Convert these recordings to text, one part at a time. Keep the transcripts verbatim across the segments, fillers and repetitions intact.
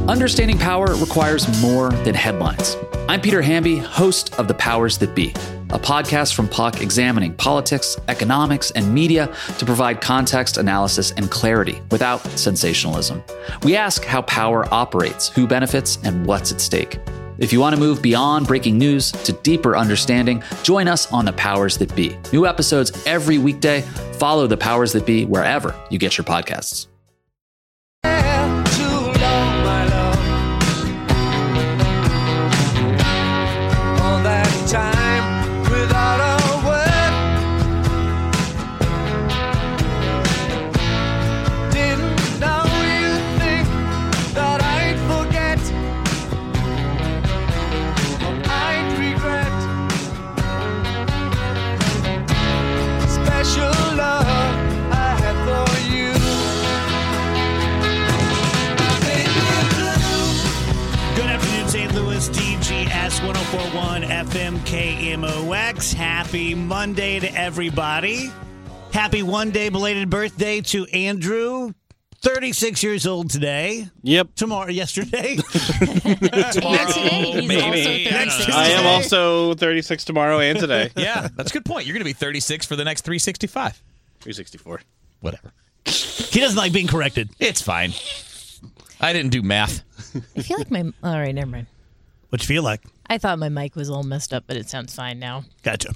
Understanding power requires more than headlines. I'm Peter Hamby, host of The Powers That Be, a podcast from Puck examining politics, economics, and media to provide context, analysis, and clarity without sensationalism. We ask how power operates, who benefits, and what's at stake. If you want to move beyond breaking news to deeper understanding, join us on The Powers That Be. New episodes every weekday. Follow The Powers That Be wherever you get your podcasts. one oh four point one F M K M O X. Happy Monday to everybody. Happy one day belated birthday to Andrew. thirty-six years old today. Yep. Tomorrow, yesterday. Tomorrow, and today, he's maybe. also thirty-six. I am also thirty-six tomorrow and today. Yeah, that's a good point. You're going to be thirty-six for the next three sixty-five. three sixty-four. Whatever. He doesn't like being corrected. It's fine. I didn't do math. I feel like my... All right, never mind. What you feel like? I thought my mic was all messed up, but it sounds fine now. Gotcha.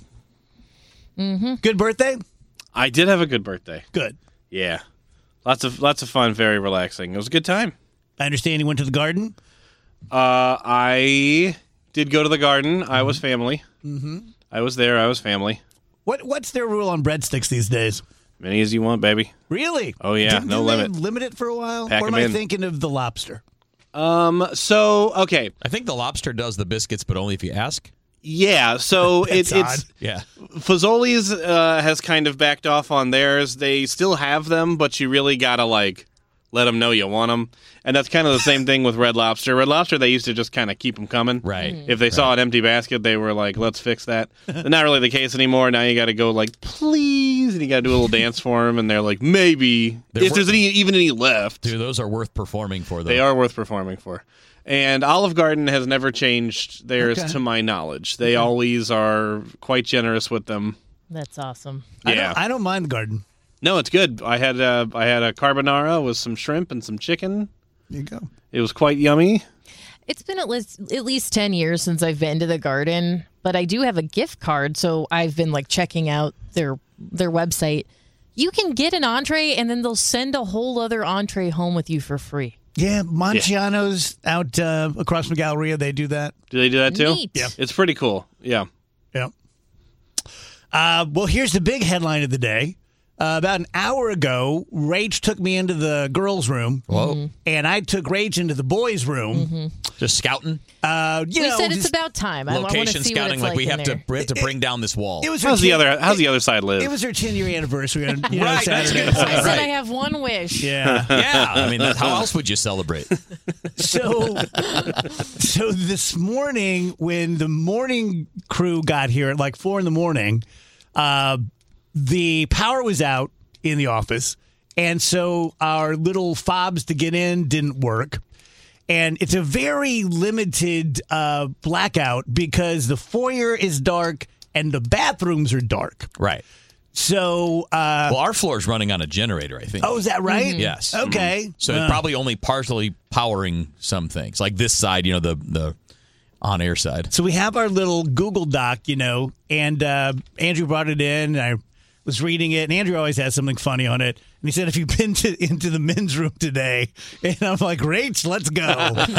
Mm-hmm. Good birthday? I did have a good birthday. Good. Yeah. Lots of lots of fun, very relaxing. It was a good time. I understand you went to the garden? Uh, I did go to the garden. Mm-hmm. I was family. Mm-hmm. I was there. I was family. What What's their rule on breadsticks these days? Many as you want, baby. Really? Oh, yeah. Didn't, no didn't limit. They limit it for a while? Pack or am 'em I in. thinking of the lobster? Um. So, okay. I think the lobster does the biscuits, but only if you ask. Yeah. So it, That's it's odd. Yeah. Fazoli's uh, has kind of backed off on theirs. They still have them, but you really gotta like let them know you want them. And that's kind of the same thing with Red Lobster. Red Lobster, they used to just kind of keep them coming. Right. If they saw Right. an empty basket, they were like, let's fix that. Not really the case anymore. Now you got to go like, please, and you got to do a little dance for them. And they're like, maybe. They're if wor- there's any, even any left. Dude, those are worth performing for, though. They are worth performing for. And Olive Garden has never changed theirs Okay. to my knowledge. They always are quite generous with them. That's awesome. I Yeah. don't, I don't mind the garden. No, it's good. I had a, I had a carbonara with some shrimp and some chicken. There you go. It was quite yummy. It's been at least at least ten years since I've been to the garden, but I do have a gift card, so I've been like checking out their their website. You can get an entree, and then they'll send a whole other entree home with you for free. Yeah, Monchiano's out uh, across from Galleria, they do that. Do they do that too? Neat. Yeah. It's pretty cool. Yeah. Yeah. Uh, well, here's the big headline of the day. Uh, about an hour ago, Rach took me into the girls' room. Whoa. And I took Rach into the boys' room. Mm-hmm. Just scouting? Uh, you we know, said it's just- about time. I, I want to Location see what scouting, it's like, like we in have to there. we have to bring down this wall. It was her How's the ten- other How's the other side live? It was her ten-year anniversary on you know, Right, that's Saturday. good. I said Right. I have one wish. Yeah. Yeah, I mean, how else would you celebrate? So, so this morning, when the morning crew got here at like four in the morning, uh, the power was out in the office, and so our little fobs to get in didn't work. And it's a very limited uh, blackout because the foyer is dark and the bathrooms are dark. Right. So, uh, Well, our floor's running on a generator, I think. oh, is that right? Yes. Okay. So Uh, it's probably only partially powering some things. Like this side, you know, the, the on-air side. So we have our little Google Doc, you know, and uh, Andrew brought it in, and I was reading it, and Andrew always has something funny on it. And he said, "Have you been to, into the men's room today?" And I'm like, "Rach, let's go."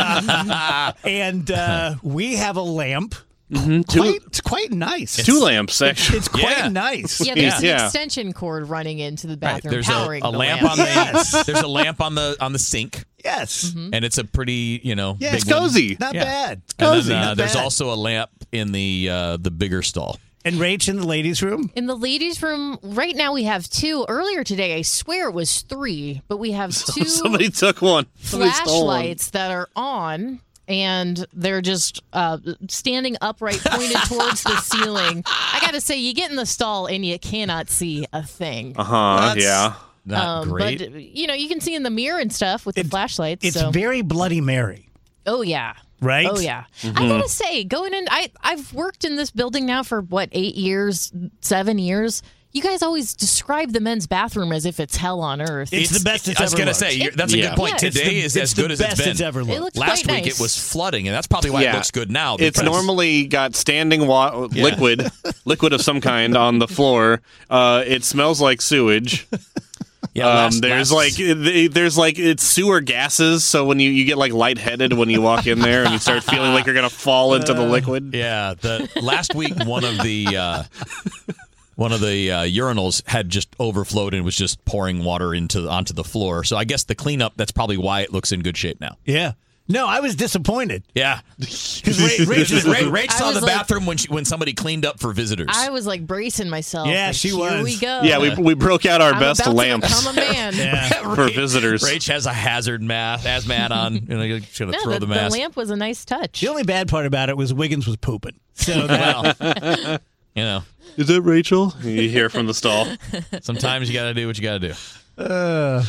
And uh, we have a lamp. Mm-hmm. Two, Quite, it's quite nice. two lamps, actually. It's quite Yeah. nice. Yeah, there's Yeah. an extension cord running into the Right. bathroom, There's a, powering a the lamp, lamp. on the Yes. there's a lamp on the on the sink, Yes. and it's a pretty, you know, Yeah, big it's one. cozy. Not Yeah. bad. And Cozy. then, uh, Not there's bad. also a lamp in the uh, the bigger stall. And Rach in the ladies' room? In the ladies' room, right now we have two. Earlier today, I swear it was three, but we have two Somebody took one. Somebody stole one. flashlights that are on, and they're just uh, standing upright, pointed towards the ceiling. I got to say, you get in the stall and you cannot see a thing. Uh huh. That's Yeah. not great. But you know, you can see in the mirror and stuff with the It's- flashlights. It's so. very Bloody Mary, Oh yeah. right? Oh yeah. I gotta say, going in, I I've worked in this building now for what eight years, seven years. You guys always describe the men's bathroom as if it's hell on earth. It's the best it's I was ever gonna looked. say you're, It- that's a Yeah. good point. Yeah. It's Today the- is it's as the good as best it's been. it's ever looked. It looks Last quite week nice. it was flooding, and that's probably why Yeah. it looks good now. It's because- normally got standing wa- Yeah. liquid, liquid of some kind on the floor. Uh, it smells like sewage. Yeah, Um, last- there's last- like th- there's like it's sewer gases. So when you, you get like lightheaded when you walk in there and you start feeling like you're gonna fall into the liquid. yeah. The last week one of the uh, one of the uh, urinals had just overflowed and was just pouring water into onto the floor. So I guess the cleanup, that's probably why it looks in good shape now. Yeah. No, I was disappointed. Yeah, Because Rach, Rach was Rach, Rach I saw was the like- bathroom when she, when somebody cleaned up for visitors. I was like bracing myself. Yeah, like, she Here was. we go. Yeah, we we broke out our I'm best about lamps to become a man. Yeah. for visitors. Rach has a hazard mask, hazmat on. You know, she's gonna No, throw the, the the mask. lamp was a nice touch. The only bad part about it was Wiggins was pooping. So that, Well, you know, Is that Rachel? You hear from the stall. sometimes you got to do what you got to do. uh,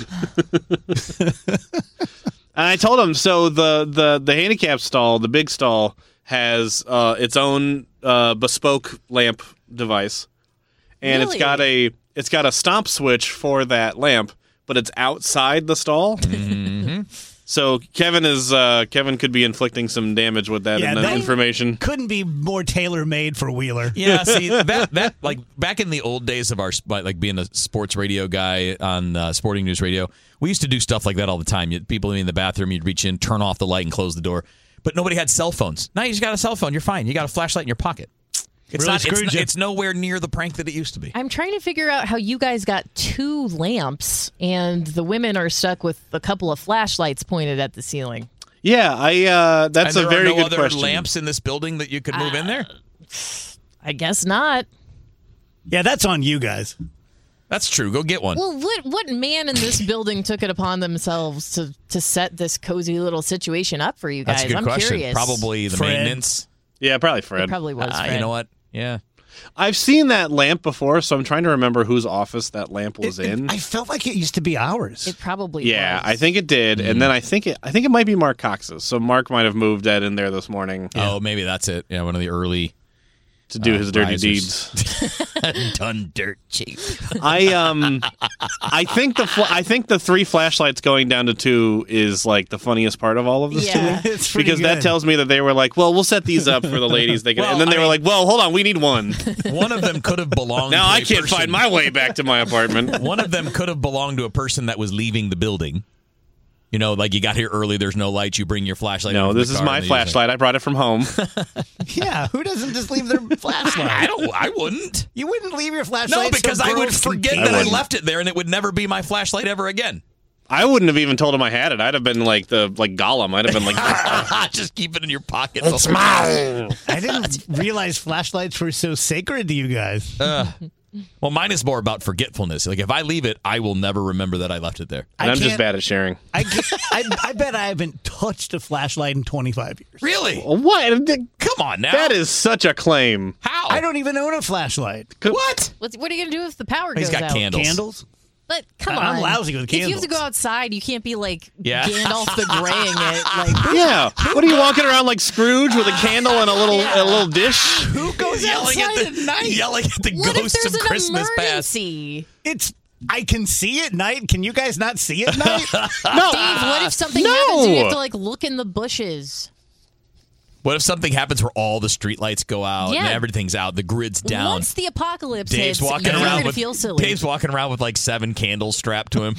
And I told him, so the, the, the handicap stall, the big stall, has uh, its own uh, bespoke lamp device, and it's Really? got a it's got a stop switch for that lamp, but it's outside the stall. Mm-hmm. So Kevin is uh, Kevin could be inflicting some damage with that, Yeah, in- that- information. couldn't be more tailor made for Wheeler. Yeah, see that that like back in the old days of our sp- like being a sports radio guy on uh, Sporting News Radio, we used to do stuff like that all the time. You'd, people in the bathroom, you'd reach in, turn off the light, and close the door. But nobody had cell phones. Now you just got a cell phone. You're fine. You got a flashlight in your pocket. It's Really not. It's, screwed n- you. it's nowhere near the prank that it used to be. I'm trying to figure out how you guys got two lamps and the women are stuck with a couple of flashlights pointed at the ceiling. Yeah, I uh, that's and a there very are no good other question. lamps in this building that you could move in there. I guess not. Yeah, that's on you guys. That's true. Go get one. Well, what what man in this building took it upon themselves to to set this cozy little situation up for you guys? That's a good I'm question. curious. Probably the Fred. maintenance. Yeah, probably It Fred. probably was. Ah, Fred. you know what? Yeah. I've seen that lamp before, so I'm trying to remember whose office that lamp was It- it- in. I felt like it used to be ours. It probably Yeah, was. I think it did, and then I think it. I think it might be Mark Cox's. So Mark might have moved that in there this morning Oh, maybe that's it. Yeah, one of the early to do uh, his dirty risers. deeds. done dirt cheap. I um, I think the fl- I think the three flashlights going down to two is like the funniest part of all of this Yeah. to me. It's pretty Because that good. tells me that they were like, well, we'll set these up for the ladies. They can, Well, and then they I were mean- like, well, hold on, we need one. One of them could have belonged. Now to I a can't person- find my way back to my apartment. One of them could have belonged to a person that was leaving the building. You know, like you got here early. There's no lights. You bring your flashlight. No, into this the is car my and they use it. flashlight. I brought it from home. Yeah, who doesn't just leave their flashlight? I don't. I wouldn't. You wouldn't leave your flashlight. No, because so I would girls can forget keep that I I, wouldn't. left it there, and it would never be my flashlight ever again. I wouldn't have even told him I had it. I'd have been like the like Gollum. I'd have been like, Just keep it in your pocket. it's mine. I didn't realize flashlights were so sacred to you guys. Well, mine is more about forgetfulness. Like if I leave it, I will never remember that I left it there. And I I'm just can't- bad at sharing. I, can't- I, I bet I haven't touched a flashlight in twenty-five years. Really? What? Come on now. That is such a claim. how. I don't even own a flashlight. What? What's, what are you gonna do if the power He's goes got out? candles. Candles? But come I'm on, lousy with If you have to candles. go outside, you can't be like Yeah. Gandalf the Graying it. Like Yeah. What are you walking around like Scrooge with a candle and a little a little dish? Who goes Yelling at outside the at night? yelling at the what if ghosts there's of an Christmas past. emergency? It's I can see at night. Can you guys not see at night? No. Dave, what if something No. happens and you have to like look in the bushes? What if something happens where all the streetlights go out Yeah. and everything's out, the grid's down? Once the apocalypse Dave's hits, walking you're around gonna with feel silly. Dave's walking around with like seven candles strapped to him.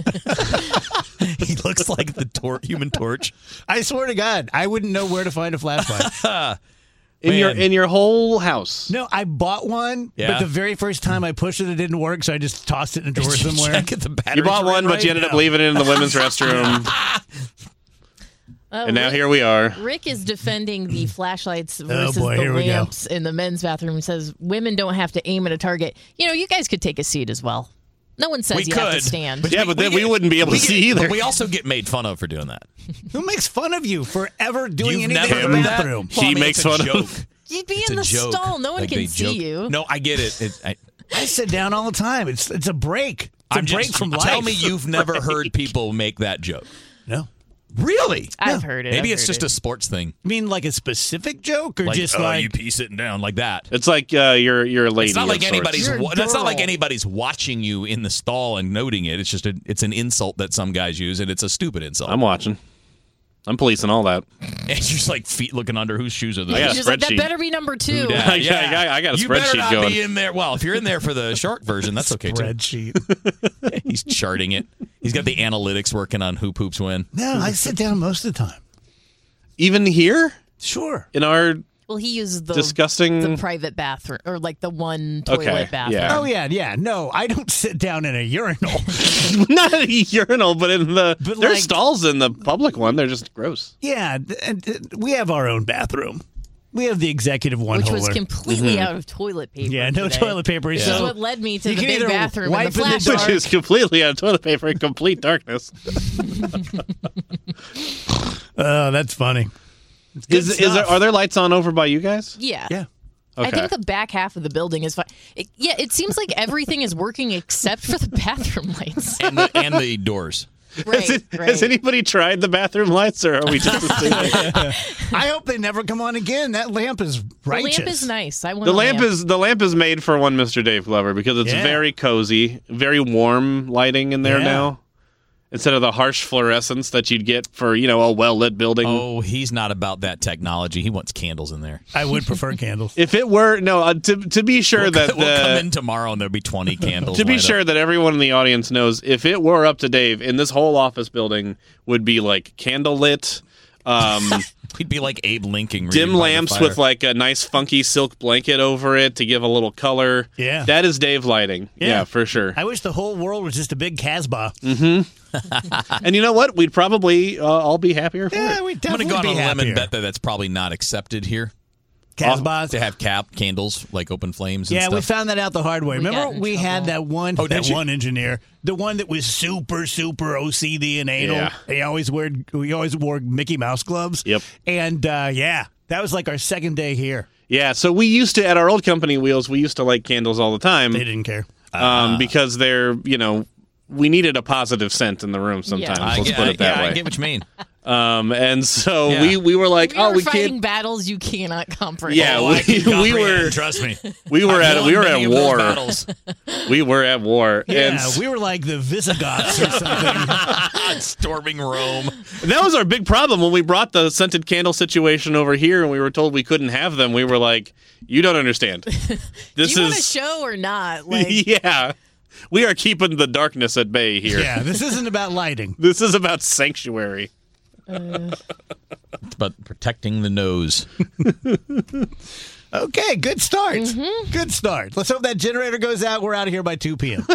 He looks like the tor- Human Torch. I swear to God, I wouldn't know where to find a flashlight. In your Man. in your whole house. No, I bought one, Yeah. but the very first time I pushed it, it didn't work, so I just tossed it in a drawer somewhere. Check if the You batteries bought were in one, but right? you ended up now. leaving it in the women's restroom, Uh, and now Rick, here we are. Rick is defending the flashlights versus boy, the here we go. lamps in the men's bathroom. He says women don't have to aim at a target. You know, you guys could take a seat as well. No one says We you could. have to stand. Yeah, but then we get- wouldn't be able to we see get- either. But we also get made fun of for doing that. Who makes fun of you for ever doing You've anything never in the done that? bathroom? Well, I He mean, makes it's a fun of- joke. You'd be It's in a the joke. stall. No one Like, can they see joke. you. No, I get it. it I, I sit down all the time. It's it's a break. a I'm break just, from Tell life. me you've never heard people make that joke. No. Really? I've heard it. Maybe I've it's heard just it. a sports thing. I mean, like a specific joke, or Like, just oh, like you pee sitting down like that. It's like uh, you're you're a lady. It's not like of sorts. anybody's. You're a wa- That's not like girl. anybody's watching you in the stall and noting it. It's just a, it's an insult that some guys use, and it's a stupid insult. I'm watching. I'm policing all that. And it's just like feet looking under whose shoes are those? I got a He's just like, that spreadsheet. better be number two. Yeah, I got- I got- I got a you better spreadsheet not going. be in there. Well, if you're in there for the shark version, that's okay too. spreadsheet. He's charting it. He's got the analytics working on who poops when. No, I sit down most of the time. Even here Sure. in our Well, he uses the disgusting. the private bathroom or like the one toilet Okay, bathroom. yeah. Oh yeah, yeah. No, I don't sit down in a urinal. not a urinal, but in the But there's like- stalls in the public one. They're just gross. yeah, d- and, d- we have our own bathroom. We have the executive one Which holder. was completely out of toilet paper. yeah, no today. toilet paper. Which So is what led me to you the can big either bathroom wipe and the in the flash dark- Which is completely out of toilet paper in complete darkness. Oh, that's funny. good Is, is there, stuff. are there lights on over by you guys? Yeah. Yeah. Okay. I think the back half of the building is fine. It, yeah, it seems like everything is working except for the bathroom lights. And the, and the doors. Right, has, it- right. has anybody tried the bathroom lights, or are we just assuming? I hope they never come on again. That lamp is the righteous. lamp is nice. I want the a lamp is the lamp is made for one Mister Dave Glover because it's Yeah. very cozy, very warm lighting in there Yeah. now. Instead of the harsh fluorescence that you'd get for, you know, a well-lit building. Oh, he's not about that technology. He wants candles in there. I would prefer candles. If it were no, uh, to to be sure We'll, that co- we'll come the in tomorrow and there'll be twenty candles. to be lit up. sure that everyone in the audience knows, if it were up to Dave, in this whole office building would be like candle lit, um, We'd be like Abe Lincoln. reading dim by the lamps fire. with like a nice funky silk blanket over it to give a little color. Yeah. that is Dave lighting. Yeah, Yeah. for sure. I wish the whole world was just a big Casbah. And you know what? We'd probably uh, all be happier for Yeah, it. we I'm going definitely to go on be a limb happier. and bet that that's probably not accepted here. Casbahs. To have cap candles, like open flames and Yeah, stuff. we found that out the hard way. We got Remember, in we had trouble. that one, Oh, did that you? one engineer, the one that was super, super O C D and anal. Yeah. He always wore, he always wore Mickey Mouse gloves. Yep. And uh, yeah, that was like our second day here. Yeah, so we used to, at our old company, Wheels, we used to light candles all the time They didn't care. um, because they're, you know, we needed a positive scent in the room sometimes. Yeah. I Let's get, put I- it that yeah, I way. get what you mean. Um, and so Yeah. we, we were like, We oh, were we fighting can't. battles you cannot comprehend. Yeah, Oh, I we, can we comprehend, were Trust me. we were I've at we won were many at of those war. battles. We were at war. Yeah, and s- we were like the Visigoths or something. Storming Rome. that was our big problem when we brought the scented candle situation over here and we were told we couldn't have them. We were like, you don't understand. Do This you want a is show or not? Like, yeah. We are keeping the darkness at bay here. Yeah, this isn't about lighting. This is about sanctuary. It's about protecting the nose. Okay, good start. Mm-hmm. Good start. Let's hope that generator goes out. We're out of here by two p.m.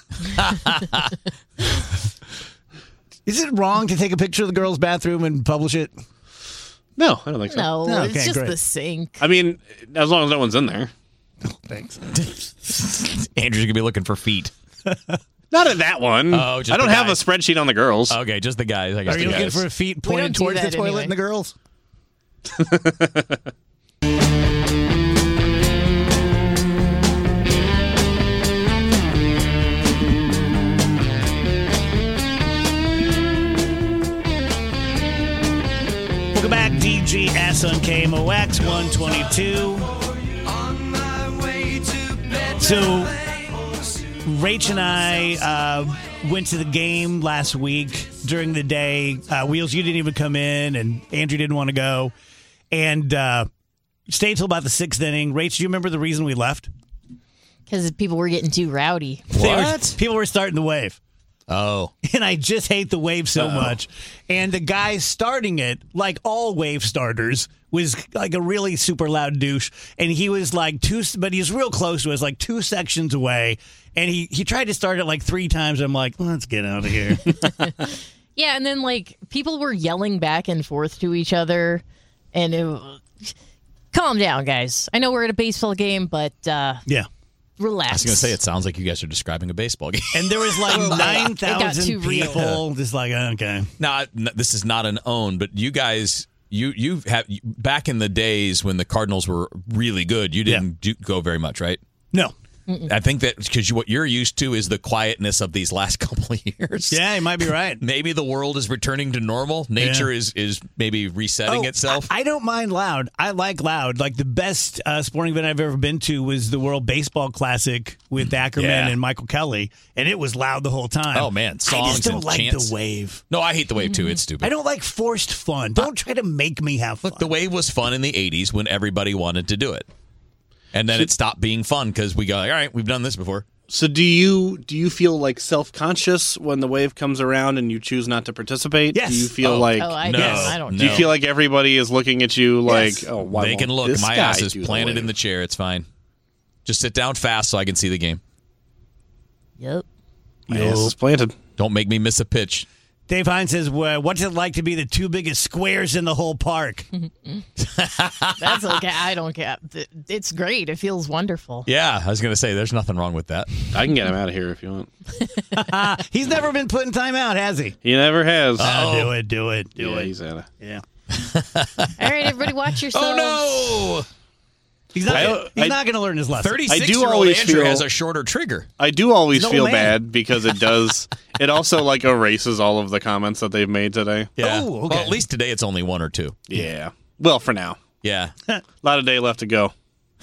Is it wrong to take a picture of the girls' bathroom and publish it? No, I don't think so. no, No, it's okay, just great. the sink. I mean, as long as no one's in there. Thanks. Andrew's gonna be looking for feet. Not at that one. Oh, just I don't the have a guys. spreadsheet on the girls. Okay, just the guys. I guess Are you the looking guys. for feet We don't pointed do towards the that toilet anyway. and the girls? Welcome back, D G S on K M O X one twenty-two. So, Rach and I uh, went to the game last week during the day. Uh, Wheels, you didn't even come in, and Andrew didn't want to go. And uh, stayed till about the sixth inning. Rach, do you remember the reason we left? Because people were getting too rowdy. They were- What? people were starting the wave. Oh, And I just hate the wave so much. And the guy starting it, like all wave starters, was like a really super loud douche. And he was like two, but he was real close to us, like two sections away. And he, he tried to start it like three times. I'm like, let's get out of here. Yeah, and then like people were yelling back and forth to each other, and it, calm down, guys. I know we're at a baseball game, but uh, Yeah. relax. I was gonna say it sounds like you guys are describing a baseball game. And there was like nine It got thousand too real. people. Just like, okay. Now, n- this is not an own, but you guys, you you have back in the days when the Cardinals were really good, you didn't do, go very much, right? No. I think that because you, what you're used to is the quietness of these last couple of years. Yeah, you might be right. Maybe the world is returning to normal. Nature Yeah. is is maybe resetting Oh, itself. I, I don't mind loud. I like loud. Like the best uh, sporting event I've ever been to was the World Baseball Classic with Ackerman Yeah. and Michael Kelly, and it was loud the whole time. Oh, man. I Songs just don't and like chants. the wave. no, I hate the wave too. It's stupid. I don't like forced fun. Don't try to make me have fun. Look, the wave was fun in the eighties when everybody wanted to do it. And then it stopped being fun because we go, like, all right, we've done this before. So do you do you feel like self-conscious when the wave comes around and you choose not to participate? Yes. Do you feel Oh. like Oh, I No. guess I don't do you know. feel like everybody is looking at you like, Yes. oh, why they won't can look. this My guy ass is do the planted in wave? the chair. It's fine. Just sit down fast so I can see the game. Yep. My ass is planted. Don't make me miss a pitch. Dave Hines says, well, what's it like to be the two biggest squares in the whole park? That's okay. I don't care. It's great. It feels wonderful. Yeah, I was going to say, there's nothing wrong with that. I can get him out of here if you want. He's never been put in timeout, has he? He never has. Oh, do it, do it, do yeah, it. he's out of. Yeah. All right, everybody, watch yourselves. Oh, no! He's not, I- he's I- not going to learn his lesson. thirty-six-year-old always Andrew feel- has a shorter trigger. I do always No feel man. bad because it does. It also like erases all of the comments that they've made today. Yeah. Oh, okay. Well, at least today it's only one or two. Yeah. Well, for now, Yeah. a lot of day left to go.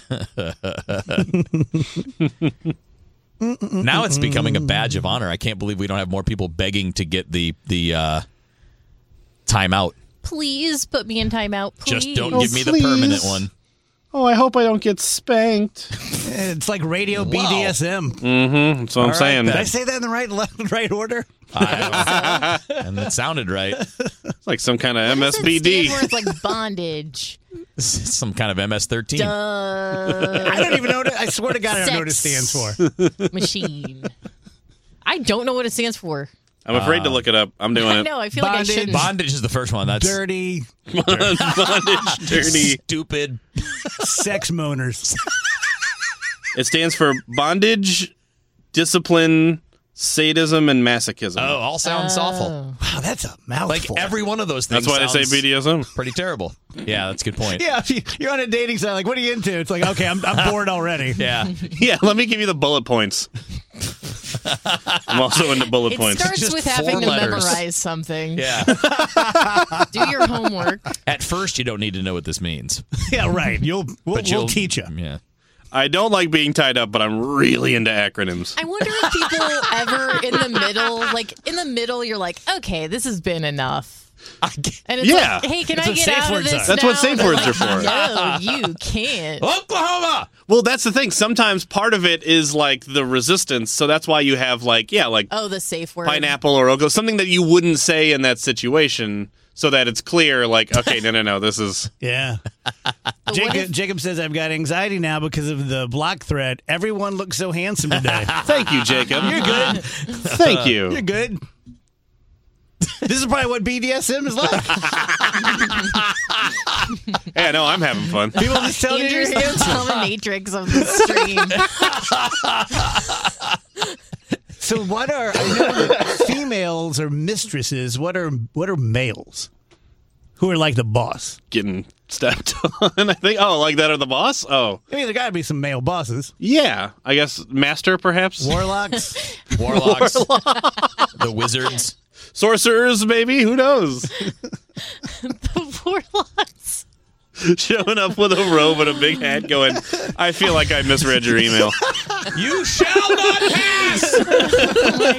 Now it's becoming a badge of honor. I can't believe we don't have more people begging to get the the uh, timeout. Please put me in timeout. Please. Just don't Oh, give me the please. permanent one. Oh, I hope I don't get spanked. It's like radio B D S M. Mm-hmm. That's what I'm right, saying. Did I say that in the right right order? And it sounded right. It's like some kind of What does it M S B D. stand for? It's like bondage. Some kind of M S thirteen. Duh. I don't even know what it, I swear to God, I don't know what it Sex. stands for. Machine. I don't know what it stands for. I'm afraid to look it up. I'm doing I it. know. I feel like I Bondage. shouldn't. Bondage is the first one. That's Dirty Bondage, dirty. stupid. sex moaners. It stands for bondage, discipline, sadism, and masochism. Oh, all sounds awful. Wow, that's a Like mouthful. every one of those things. That's why they say sounds B D S M. Pretty terrible. Yeah, that's a good point. Yeah, if you, you're on a dating site, like, what are you into? It's like, okay, I'm, I'm bored already. Yeah. Yeah, let me give you the bullet points. I'm also into bullet It points. starts Just with four having to letters. memorize something. Yeah. Do your homework. At first, you don't need to know what this means. Yeah, right. You'll we'll, But we'll you'll teach you. Yeah. I don't like being tied up, but I'm really into acronyms. I wonder if people ever in the middle, like in the middle, you're like, okay, this has been enough. And it's Yeah. like, hey, can That's I what get safe out of words this are. That's now? what safe They're words like, are for. No, you can't. Oklahoma. Well, that's the thing. Sometimes part of it is like the resistance, so that's why you have like yeah, like Oh, the safe word. pineapple or Ogo, something that you wouldn't say in that situation, so that it's clear. Like, okay, no, no, no, this is Yeah. what Jacob, if- Jacob says, I've got anxiety now because of the block thread. Everyone looks so handsome today. Thank you, Jacob. You're good. Thank you. You're good. This is probably what B D S M is like. Yeah, no, I'm having fun. People just tell you Andrew's you're the handsome. dominatrix of the stream. So what are I know that females are mistresses? What are what are males? Who are like the boss? Getting stepped on. I think. Oh, like that or the boss? Oh, I mean, there got to be some male bosses. yeah. I guess master, perhaps. Warlocks. Warlocks. The wizards. Sorcerers, maybe. Who knows? The warlocks. Showing up with a robe and a big hat, going, "I feel like I misread your email." You shall not pass. Oh my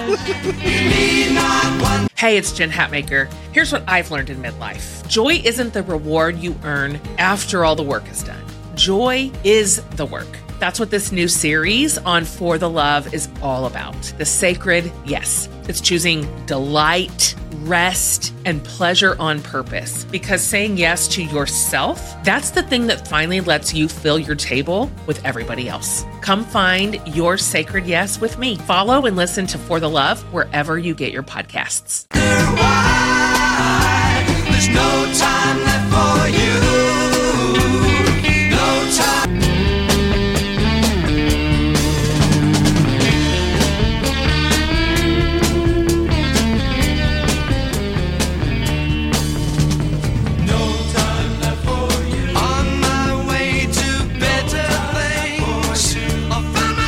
God. Hey, it's Jen Hatmaker. Here's what I've learned in midlife. Joy isn't the reward you earn after all the work is done. Joy is the work. That's what this new series on For the Love is all about. The sacred yes. It's choosing delight, rest, and pleasure on purpose. Because saying yes to yourself, that's the thing that finally lets you fill your table with everybody else. Come find your sacred yes with me. Follow and listen to For the Love wherever you get your podcasts. There's no time left for you. No time. No time left for you. On my way to better things. I found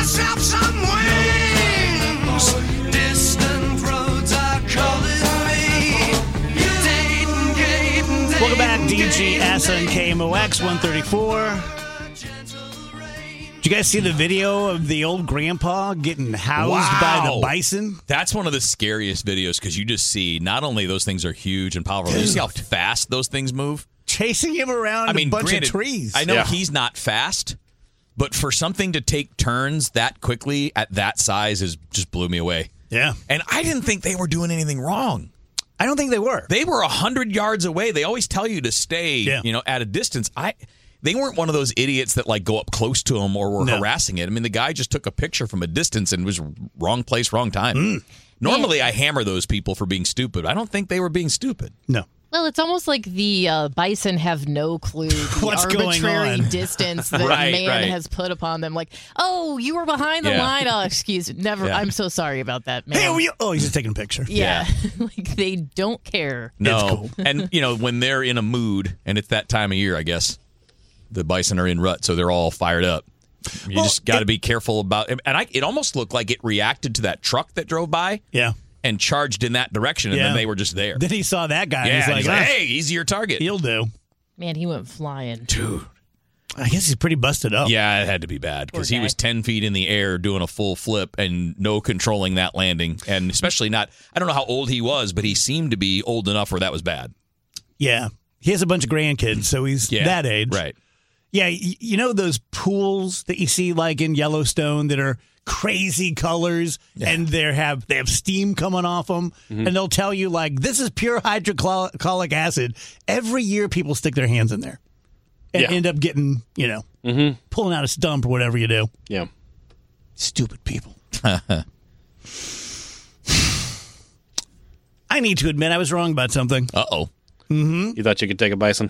D G S on K M O X one thirty-four. Did you guys see the video of the old grandpa getting housed Wow. by the bison? That's one of the scariest videos because you just see not only those things are huge and powerful, you see how fast those things move. Chasing him around I mean, a bunch granted, of trees. I know Yeah. he's not fast, but for something to take turns that quickly at that size is just blew me away. Yeah. And I didn't think they were doing anything wrong. I don't think they were. They were a hundred yards away. They always tell you to stay, Yeah. you know, at a distance. I. They weren't one of those idiots that like go up close to him or were No. harassing it. I mean, the guy just took a picture from a distance and was wrong place, wrong time. Mm. Normally, I hammer those people for being stupid. I don't think they were being stupid. No. Well, it's almost like the uh, bison have no clue the What's going arbitrary on. distance that Right, man right. has put upon them. Like, oh, you were behind the Yeah. line. Oh, excuse me. Never. Yeah. I'm so sorry about that, man. Hey, oh, you- oh, he's just taking a picture. yeah, like they don't care. No, and you know when they're in a mood, and it's that time of year, I guess the bison are in rut, so they're all fired up. You Well, just got to it- be careful about. And I, it almost looked like it reacted to that truck that drove by Yeah. and charged in that direction, and Yeah. then they were just there. Then he saw that guy. Yeah, he's and like, he's like, "Ah, hey, easier target. he'll do. Man, he went flying. Dude. I guess he's pretty busted up. Yeah, it had to be bad because Poor he guy. was ten feet in the air doing a full flip and no controlling that landing. And especially not, I don't know how old he was, but he seemed to be old enough where that was bad. Yeah. He has a bunch of grandkids, so he's Yeah. that age. Right. Yeah, y- you know those pools that you see like in Yellowstone that are crazy colors and they have they have steam coming off them and they'll tell you like this is pure hydrochloric acid. Every year people stick their hands in there and Yeah. end up getting, you know, pulling out a stump or whatever you do. Yeah. Stupid people. I need to admit I was wrong about something. Uh oh. You thought you could take a bison?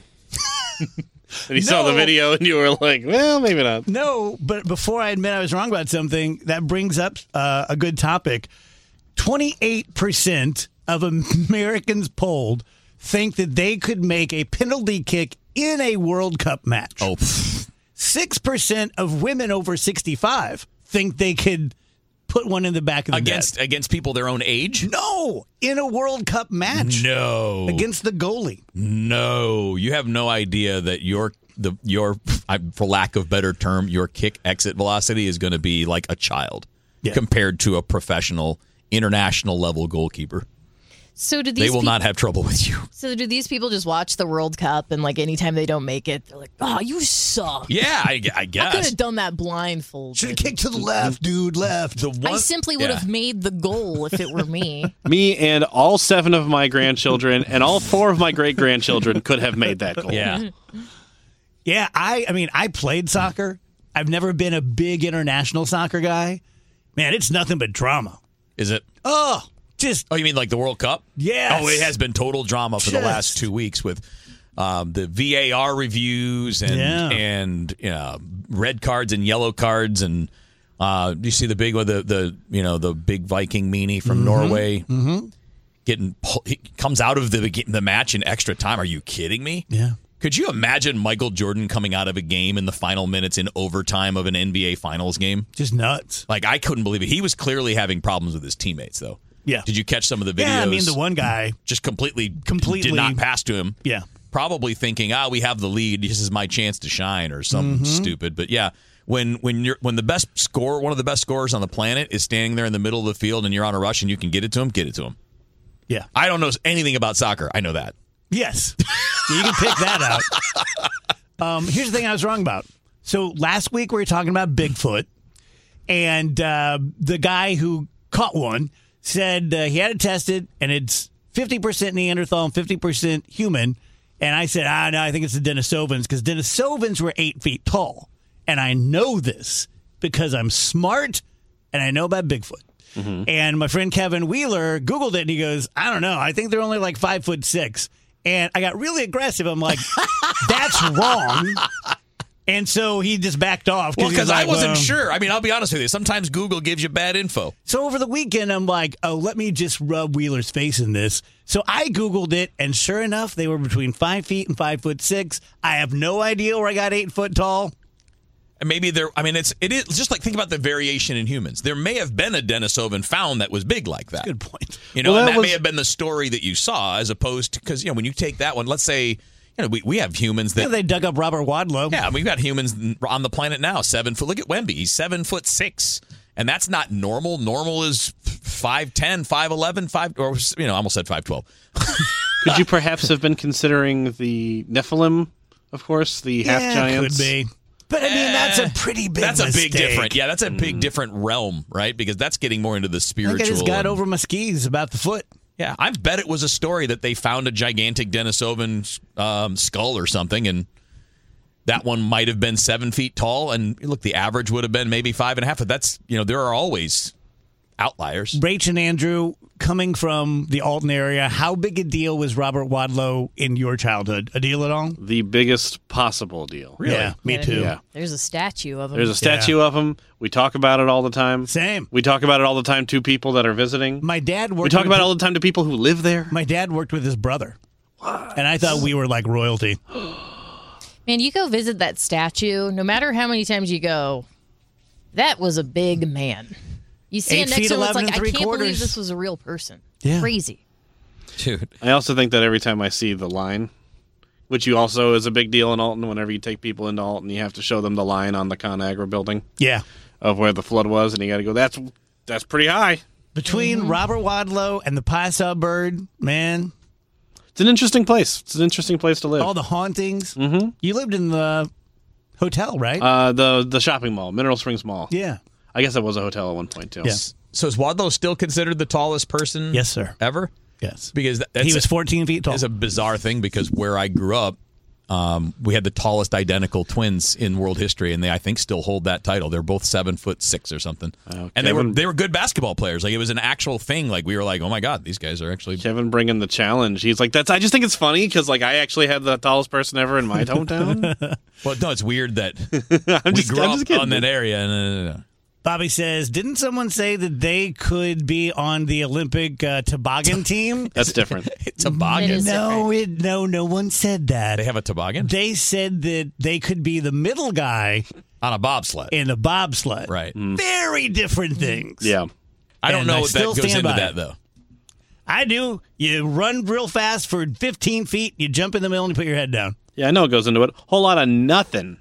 And you saw the No. video and you were like, well, maybe not. No, but before I admit I was wrong about something, that brings up uh, a good topic. twenty-eight percent of Americans polled think that they could make a penalty kick in a World Cup match. Oh, pff. six percent of women over sixty-five think they could put one in the back of the against net. against people their own age? No, in a World Cup match. No. Against the goalie. No, you have no idea that your the your I- for lack of better term, your kick exit velocity is going to be like a child Yeah. compared to a professional international level goalkeeper. So do these They will peop- not have trouble with you. So do these people just watch the World Cup and like anytime they don't make it, they're like, "Oh, you suck." Yeah, I, I I could guess. have done that blindfolded. Should have kicked to the left, dude, left. The one, I simply would yeah. have made the goal if it were me. Me and all seven of my grandchildren and all four of my great grandchildren could have made that goal. Yeah. Yeah, I I mean, I played soccer. I've never been a big international soccer guy. Man, it's nothing but drama. Is it? Oh, just Oh, you mean like the World Cup? Yes. Oh, it has been total drama for the Just- last two weeks with um, the V A R reviews and Yeah. and you know, red cards and yellow cards and uh, do you see the big one, the the you know the big Viking meanie from Norway mm-hmm. getting pu- he comes out of the the match in extra time? Are you kidding me? yeah. Could you imagine Michael Jordan coming out of a game in the final minutes in overtime of an N B A Finals game? Just nuts. Like I couldn't believe it. He was clearly having problems with his teammates, though. Yeah. Did you catch some of the videos? Yeah, I mean the one guy. just completely, Completely- did not pass to him. Yeah. Probably thinking, ah, we have the lead. This is my chance to shine, or something Mm-hmm. stupid. But yeah, when when you're when the best scorer, one of the best scorers on the planet, is standing there in the middle of the field, and you're on a rush, and you can get it to him, get it to him. Yeah. I don't know anything about soccer. I know that. Yes. You can pick that out. Um, here's the thing I was wrong about. So last week we were talking about Bigfoot, and uh, the guy who caught one said uh, he had it tested, and it's fifty percent Neanderthal and fifty percent human. And I said, ah, no, I think it's the Denisovans, because Denisovans were eight feet tall. And I know this because I'm smart, and I know about Bigfoot. Mm-hmm. And my friend Kevin Wheeler Googled it, and he goes, I don't know. I think they're only like five foot six. And I got really aggressive. I'm like, that's wrong. And so he just backed off. Well, he's because I like, wasn't well. sure. I mean, I'll be honest with you. Sometimes Google gives you bad info. So over the weekend, I'm like, oh, let me just rub Wheeler's face in this. So I Googled it, and sure enough, they were between five feet and five foot six. I have no idea where I got eight foot tall. And maybe there. I mean, it's it is just like think about the variation in humans. There may have been a Denisovan found that was big like that. Good point. You know, Well, and that that was- may have been the story that you saw, as opposed to because you know when you take that one, let's say You know, we, we have humans that Yeah, they dug up Robert Wadlow. Yeah, we've got humans on the planet now. Seven foot. Look at Wemby. He's seven foot six, and that's not normal. Normal is five ten, five eleven, five, or you know, I almost said five twelve. Could you perhaps have been considering the Nephilim? Of course, the half Yeah, giants. could be. But I mean, that's a pretty big. That's a mistake. big different. Yeah, that's a big different realm, right? Because that's getting more into the I spiritual. think I just got and- over my skis about the foot. Yeah, I bet it was a story that they found a gigantic Denisovan um, skull or something, and that one might have been seven feet tall. And look, the average would have been maybe five and a half. But that's, you know, there are always outliers. Rach and Andrew, coming from the Alton area, how big a deal was Robert Wadlow in your childhood? A deal at all? The biggest possible deal. Really? Yeah, me too. Yeah. There's a statue of him. There's a statue of him. We talk about it all the time. Same. We talk about it all the time to people that are visiting. My dad worked. We talk with about it all the time to people who live there. My dad worked with his brother, and I thought we were like royalty. Man, you go visit that statue, no matter how many times you go, that was a big man. You see Eight it next feet, to him, it's eleven like, and I three can't quarters. believe this was a real person. Yeah. Crazy. Dude. I also think that every time I see the line, which you also is a big deal in Alton, whenever you take people into Alton, you have to show them the line on the ConAgra building Yeah. of where the flood was, and you got to go, that's that's pretty high. Between Mm-hmm. Robert Wadlow and the Paisa bird, man, It's an interesting place. It's an interesting place to live. all the hauntings. Mm-hmm. You lived in the hotel, right? Uh, the the shopping mall, Mineral Springs Mall. yeah. I guess it was a hotel at one point, too. Yeah. So is Wadlow still considered the tallest person? Yes, sir. Ever? Yes. Because that- that's He was a- fourteen feet tall. is a bizarre thing because where I grew up, um, we had the tallest identical twins in world history, and they I think still hold that title. They're both seven foot six or something, Oh, and they were Kevin- they were good basketball players. Like it was an actual thing. Like we were like, oh my god, these guys are actually. Kevin bringing the challenge. He's like, that's. I just think it's funny because like I actually had the tallest person ever in my hometown. Well, no, it's weird that I'm we just, grew I'm up just kidding. on that area. And, uh, Bobby says, didn't someone say that they could be on the Olympic uh, toboggan team? That's different. toboggan. It is No, it, no, no one said that. They have a toboggan They said that they could be the middle guy on a bobsled. in a bobsled. Right. Very different things. Yeah. I don't And know I what that still goes stand into by that it. though. I do. You run real fast for fifteen feet, you jump in the middle and you put your head down. Yeah, I know it goes into it. Whole lot of nothing.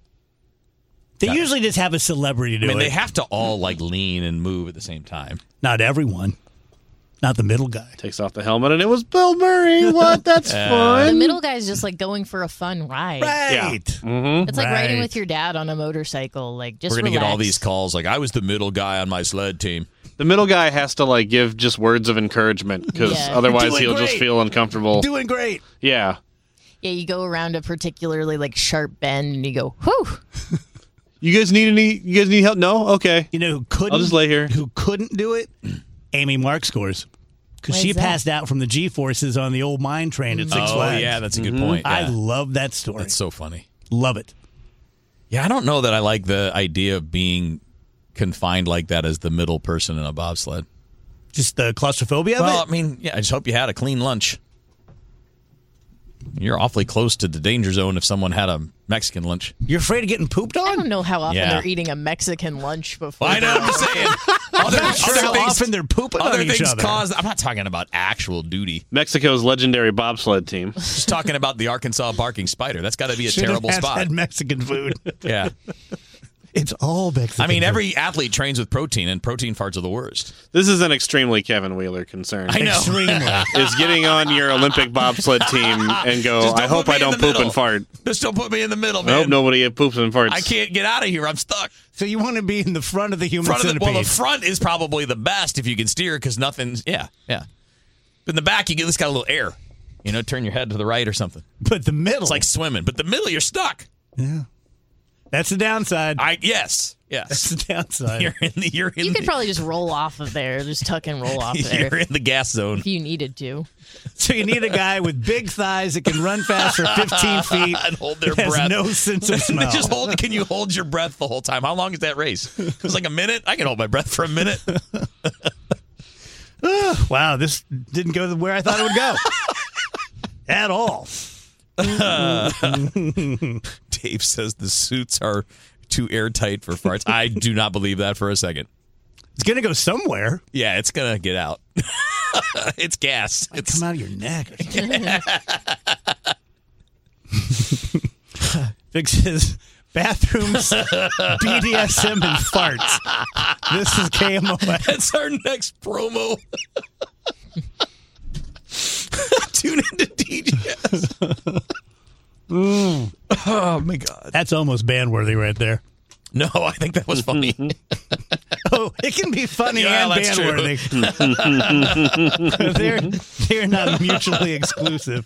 They usually just have a celebrity do I mean, it. they have to all like lean and move at the same time. Not everyone. Not the middle guy. Takes off the helmet, and it was Bill Murray. What? That's The fun. middle guy's just like going for a fun ride. Right. Mm-hmm. It's like riding Right. with your dad on a motorcycle. Like just We're gonna get all relax. these calls like I was the middle guy on my sled team. The middle guy has to like give just words of encouragement because Yeah. otherwise Doing he'll just great. feel uncomfortable. Doing great. Yeah. Yeah, you go around a particularly like sharp bend and you go, whew. You guys need any? You guys need help? No. Okay. You know who couldn't? I'll just lay here. Who couldn't do it? Amy Mark scores. Because Why she is that? passed out from the G-forces on the old mine train at Six Oh Flags. yeah, that's a good Mm-hmm. point. I Yeah. love that story. That's so funny. Love it. Yeah, I don't know that I like the idea of being confined like that as the middle person in a bobsled. Just the claustrophobia of Well, it? I mean, yeah, I just hope you had a clean lunch. You're awfully close to the danger zone if someone had a Mexican lunch. You're afraid of getting pooped I on? don't know how often Yeah. they're eating a Mexican lunch before. I know, I'm just saying. Other, not sure how often they're pooping other on each things other. cause. I'm not talking about actual duty. Mexico's legendary bobsled team. Just talking about the Arkansas barking spider. That's got to be a Should've terrible had- spot. had Mexican food. Yeah. It's all Mexican I mean, food. every athlete trains with protein, and protein farts are the worst. This is an extremely Kevin Wheeler concern. I know. Extremely. Is getting on your Olympic bobsled team and go, Just don't I hope put me I in don't the poop middle. and fart. Just don't put me in the middle, I man. hope nobody poops and farts. I can't get out of here. I'm stuck. So you want to be in the front of the human Front of the, centipede. well, the front is probably the best if you can steer because nothing's. Yeah, yeah. But in the back, you get this got a little air. You know, turn your head to the right or something. but the middle. It's like swimming. But the middle, you're stuck. yeah. That's the downside. I yes, That's yes. the downside. You're in the. You're in You the, could probably just roll off of there, just tuck and roll off there You're in the gas zone. if you needed to. So you need a guy with big thighs that can run fast for fifteen feet And hold their that has breath. no sense of smell. Just hold. Can you hold your breath the whole time? How long is that race? It's like a minute. I can hold my breath for a minute. Wow, this didn't go where I thought it would go. At all. Dave says the suits are too airtight for farts. I do not believe that for a second. It's going to go somewhere. Yeah, it's gonna get out. It's gas. Might It's come out of your neck. or something. It says bathrooms, B D S M, and farts. This is K M O X. That's our next promo. Tune into D J S. Mm. Oh, my God. That's almost ban-worthy right there. No, I think that was funny. Oh, it can be funny Yeah, and that's true. ban-worthy. they're, they're not mutually exclusive.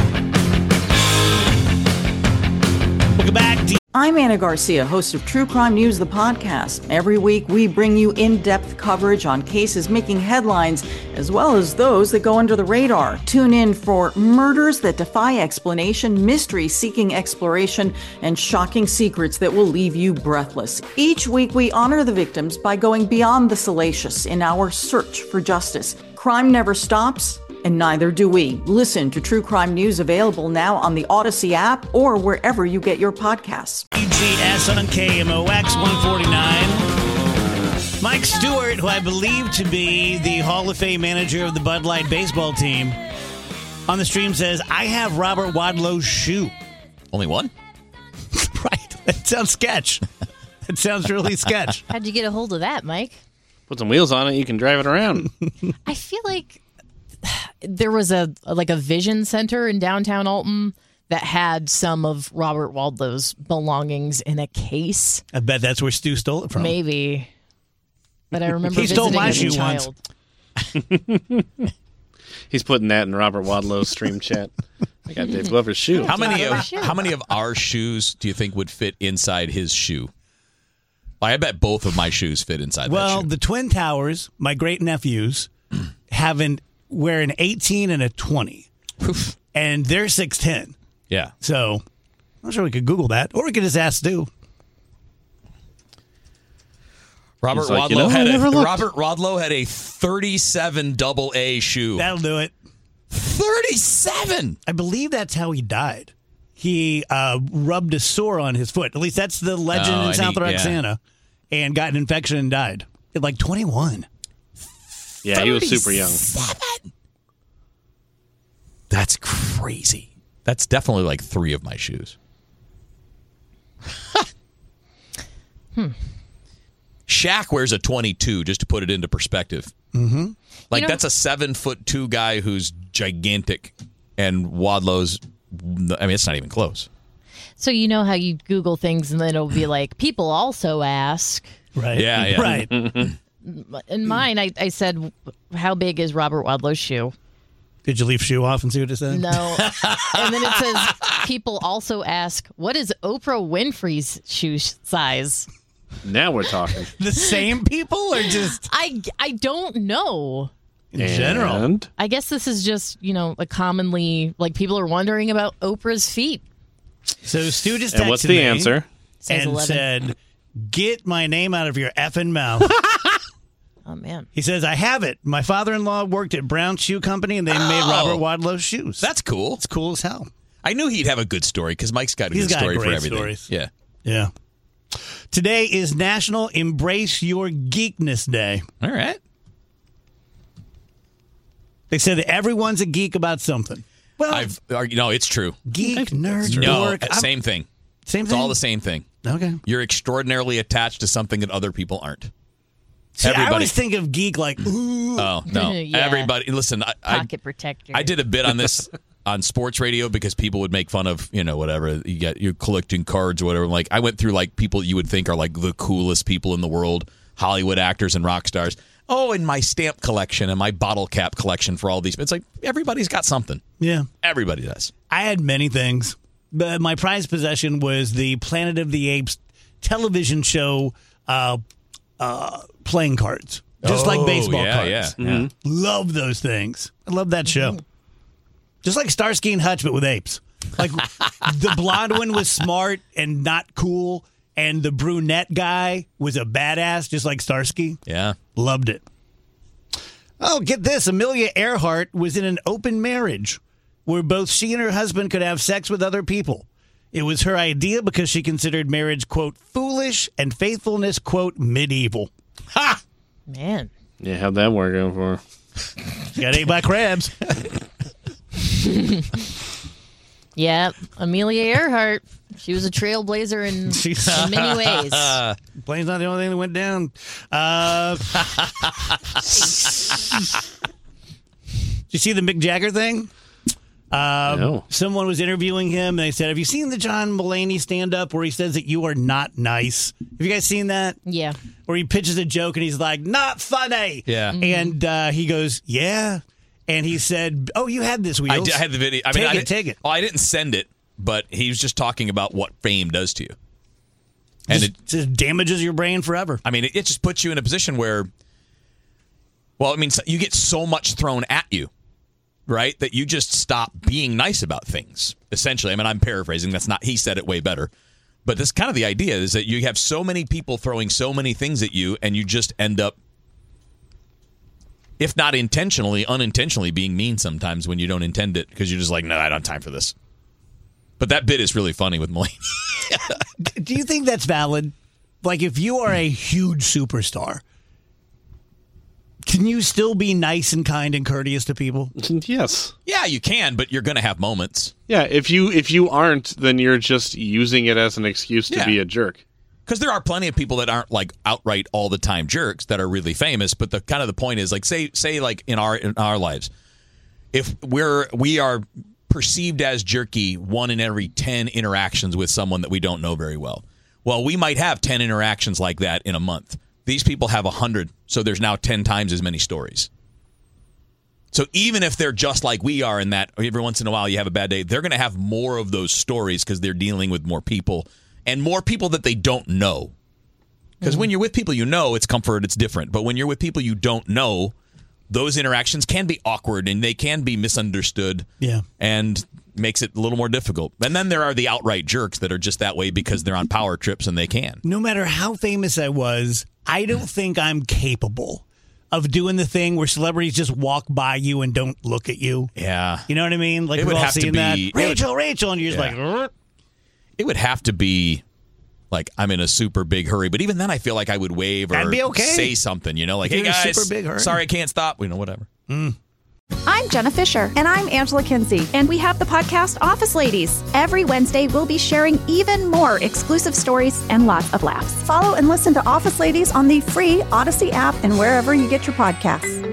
Welcome back. D- I'm Anna Garcia, host of True Crime News, the podcast. Every week, we bring you in-depth coverage on cases making headlines, as well as those that go under the radar. Tune in for murders that defy explanation, mysteries seeking exploration, and shocking secrets that will leave you breathless. Each week, we honor the victims by going beyond the salacious in our search for justice. Crime never stops, and neither do we. Listen to True Crime News, available now on the Odyssey app or wherever you get your podcasts. D J S on K M O X one forty-nine. Mike Stewart, who I believe to be the Hall of Fame manager of the Bud Light baseball team, on the stream says, I have Robert Wadlow's shoe. Only one? Right. That sounds sketch. It sounds really sketch. How'd you get a hold of that, Mike? Put some wheels on it, you can drive it around. I feel like there was a like a vision center in downtown Alton that had some of Robert Wadlow's belongings in a case. I bet that's where Stu stole it from. Maybe. But I remember He stole visiting my as a shoe once. child. He's putting that in Robert Wadlow's stream chat. I got Dave Glover's shoe. How many Our of shoe. how many of our shoes do you think would fit inside his shoe? I bet both of my shoes fit inside Well, that shoe. the Twin Towers, my great nephews, have an wear an eighteen and a twenty. And they're six ten. Yeah. So I'm sure we could Google that. Or we could just ask Stu. Robert He's like, Wadlow you know, I had never a looked. Robert Wadlow had a thirty-seven double A shoe. That'll do it. thirty-seven. I believe that's how he died. He uh, rubbed a sore on his foot. At least that's the legend Oh, in and South he- Roxana. And got an infection and died at like twenty-one. Yeah, he was super young. thirty-seven. That's crazy. That's definitely like three of my shoes. Hmm. Shaq wears a twenty-two, just to put it into perspective. Mm-hmm. Like, You know- that's a seven foot two guy who's gigantic, and Wadlow's, I mean, it's not even close. So you know how you Google things and then it'll be like, people also ask. Right. Yeah, yeah. Right. In mine, I, I said, how big is Robert Wadlow's shoe? Did you leave shoe off and see what it said? No. And then it says, people also ask, what is Oprah Winfrey's shoe size? Now we're talking. The same people or just I, I don't know. in general? And I guess this is just, you know, a commonly, like, people are wondering about Oprah's feet. So Stu just and what's texted the me answer? Says and eleven. said, get my name out of your effing mouth. Oh, man. He says, I have it. My father-in-law worked at Brown Shoe Company, and they made Oh. Robert Wadlow shoes. That's cool. It's cool as hell. I knew he'd have a good story because Mike's got a He's good got story for great everything. stories. Yeah. Yeah. Today is National Embrace Your Geekness Day. All right. They said that everyone's a geek about something. Well, I've argued, no, it's true. geek, nerd, No, dork. I'm- same thing. Same It's thing? all the same thing. Okay. You're extraordinarily attached to something that other people aren't. See, I Everybody- always think of geek like, ooh. Oh no! Yeah. Everybody, listen. I, I Pocket protector. I did a bit on this on sports radio because people would make fun of, you know, whatever you get, you're collecting cards or whatever. Like, I went through like people you would think are like the coolest people in the world, Hollywood actors and rock stars. Oh, and my stamp collection and my bottle cap collection for all these. It's like everybody's got something. Yeah. Everybody does. I had many things, but my prized possession was the Planet of the Apes television show uh, uh, playing cards, just like Oh, baseball yeah, cards. yeah, yeah. Love those things. I love that show. Just like Starsky and Hutch, but with apes. Like the blonde one was smart and not cool, and the brunette guy was a badass, just like Starsky. Yeah. Loved it. Oh, get this. Amelia Earhart was in an open marriage where both she and her husband could have sex with other people. It was her idea because she considered marriage, quote, foolish and faithfulness, quote, medieval. Ha! Man. Yeah, how'd that work out for her? Got ate by crabs. Yeah, Amelia Earhart. She was a trailblazer in, in many ways. Plane's not the only thing that went down. Uh, did you see the Mick Jagger thing? Um, No. Someone was interviewing him, and they said, have you seen the John Mulaney stand-up where he says that you are not nice? Have you guys seen that? Yeah. Where he pitches a joke, and he's like, not funny. Yeah. Mm-hmm. And uh, he goes, yeah. And he said, oh, you had this, Wheels. I, did, I had the video. I mean, Take I it, didn't- take it. Oh, I didn't send it, but he was just talking about what fame does to you. And Just, it, just damages your brain forever. I mean, it, it just puts you in a position where, well, I mean, so- you get so much thrown at you, right, that you just stop being nice about things, essentially. I mean, I'm paraphrasing. That's not, he said it way better. But this kind of the idea is that you have so many people throwing so many things at you, and you just end up, if not intentionally, unintentionally being mean sometimes when you don't intend it, because you're just like, no, I don't have time for this. But that bit is really funny with Mulaney. Do you think that's valid? Like, if you are a huge superstar, can you still be nice and kind and courteous to people? Yes. Yeah, you can, but you're going to have moments. Yeah, if you if you aren't, then you're just using it as an excuse to Yeah. be a jerk. Because there are plenty of people that aren't like outright all the time jerks that are really famous, but the kind of the point is like say say like in our in our lives, if we're we are perceived as jerky one in every ten interactions with someone that we don't know very well. Well, we might have ten interactions like that in a month. These people have one hundred, so there's now ten times as many stories. So even if they're just like we are in that every once in a while you have a bad day, they're going to have more of those stories because they're dealing with more people and more people that they don't know. Because mm-hmm. when you're with people you know, it's comfort, it's different. But when you're with people you don't know, those interactions can be awkward and they can be misunderstood. Yeah. And makes it a little more difficult. And then there are the outright jerks that are just that way because they're on power trips and they can. No matter how famous I was, I don't think I'm capable of doing the thing where celebrities just walk by you and don't look at you. Yeah. You know what I mean? Like, It we've would all have to seen be- that. it would- Rachel, Rachel, and you're just Yeah. like, "Rrrt." It would have to be like I'm in a super big hurry. But even then I feel like I would wave or That'd be okay. say something, you know, like, If hey you're in a guys, super big hurry. sorry I can't stop. You know, whatever. I'm Jenna Fisher. And I'm Angela Kinsey. And we have the podcast Office Ladies. Every Wednesday, we'll be sharing even more exclusive stories and lots of laughs. Follow and listen to Office Ladies on the free Odyssey app and wherever you get your podcasts.